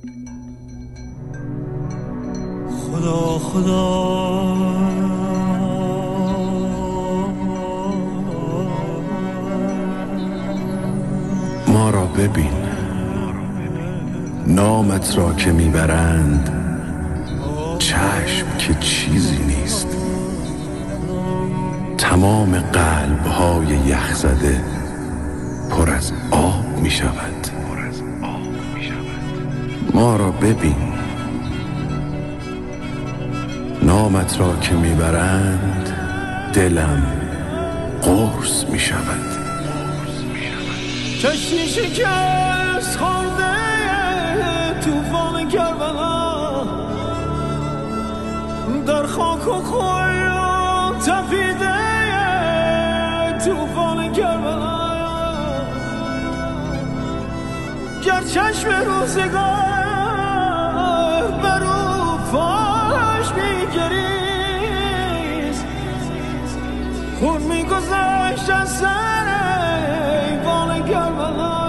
خدا خدا ما را ببین، نامت را که میبرند چشم که چیزی نیست. تمام قلب‌های یخ زده پر از آب می شود. ما را ببین، نامت را که میبرند دلم قرص می شود. کشتی شکست خورده توفان کربلا، در خاک و خون تپیده توفان کربلا. گر چشم روزگار بر او فاش میگریست، خون میگذشت از سر ایوان کربلا.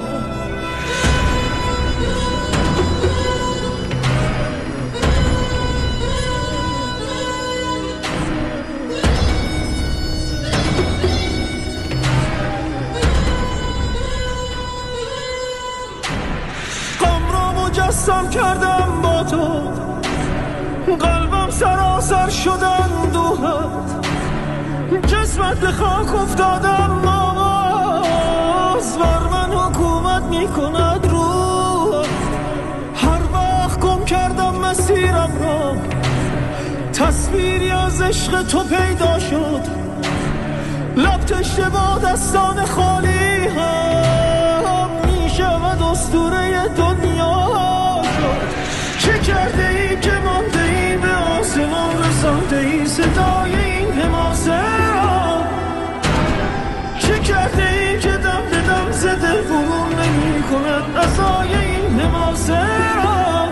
مجسم کردم با تو، قلبم سراسر شدن دوحت، جسمت به خاک افتادم آواز بر من حکومت میکند روح. هر وقت گم کردم مسیرم را، تصویری از عشق تو پیدا شد، لب تشنه با دستان خالی هم میشود اسطوره دنیا. چه کرده ای که مانده ای به آسمان رسانده ای صدای این حماسه را؟ چه کرده ای که دم به دم زده برون نمی کند ازای این حماسه را؟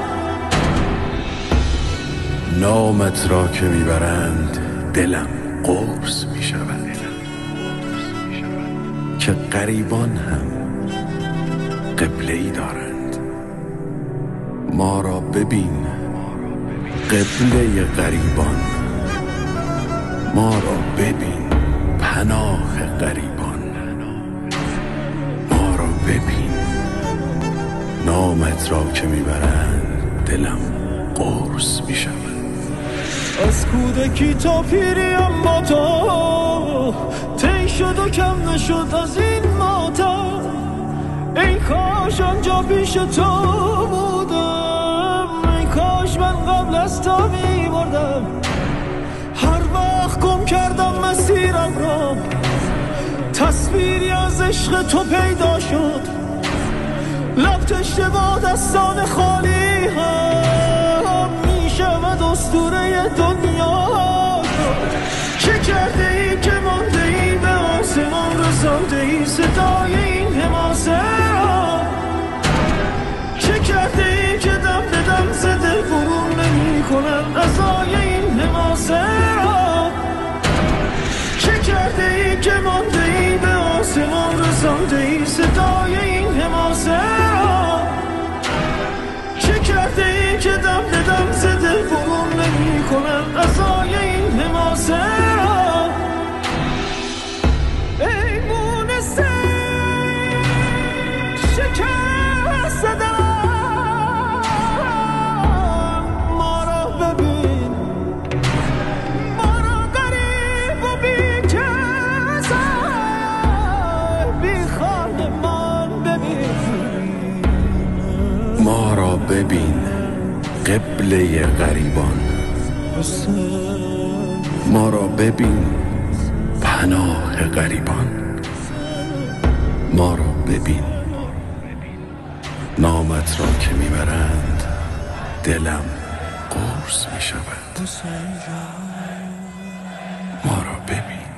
نامت را که میبرند دلم قرص می شود، که غریبان هم قبله‌ای دارند. ما را ببین، قبله غریبان. ما را ببین، پناه غریبان. ما را ببین، نامت را که میبرند دلم قرص می شود. از کودکی تا پیریم با تو طی شد و کم نشد از این ماتم. ای کاش آنجا پیش تو بودم، ای کاش من قبل از تو می بردم. هر وقت گم کردم مسیرم را، تصویری از عشق تو پیدا شد، لب تشنه با دستان خالی هم میشود اسطوره دنیا. چه کرده ای که مانده ای به آسمان رسانده ای صدای این حماسه را؟ چه کرده ای که دم به دم زده برون نمی کند ازای این حماسه را؟ چه کرده ای که مانده ای به آسمان رسانده ای صدای این حماسه را؟ چه کرده ای که دم به دم زده برون نمی کند ازای این حماسه را؟ ای مونسه شکست دلم، ما را ببین، ما را غریب و بی کس، بی خانمان ببین. ما را ببین، قبله غریبان. ما را ببین، پناه غریبان. ما را ببین، نامت را که میبرند دلم قرص می شود. ما را ببین.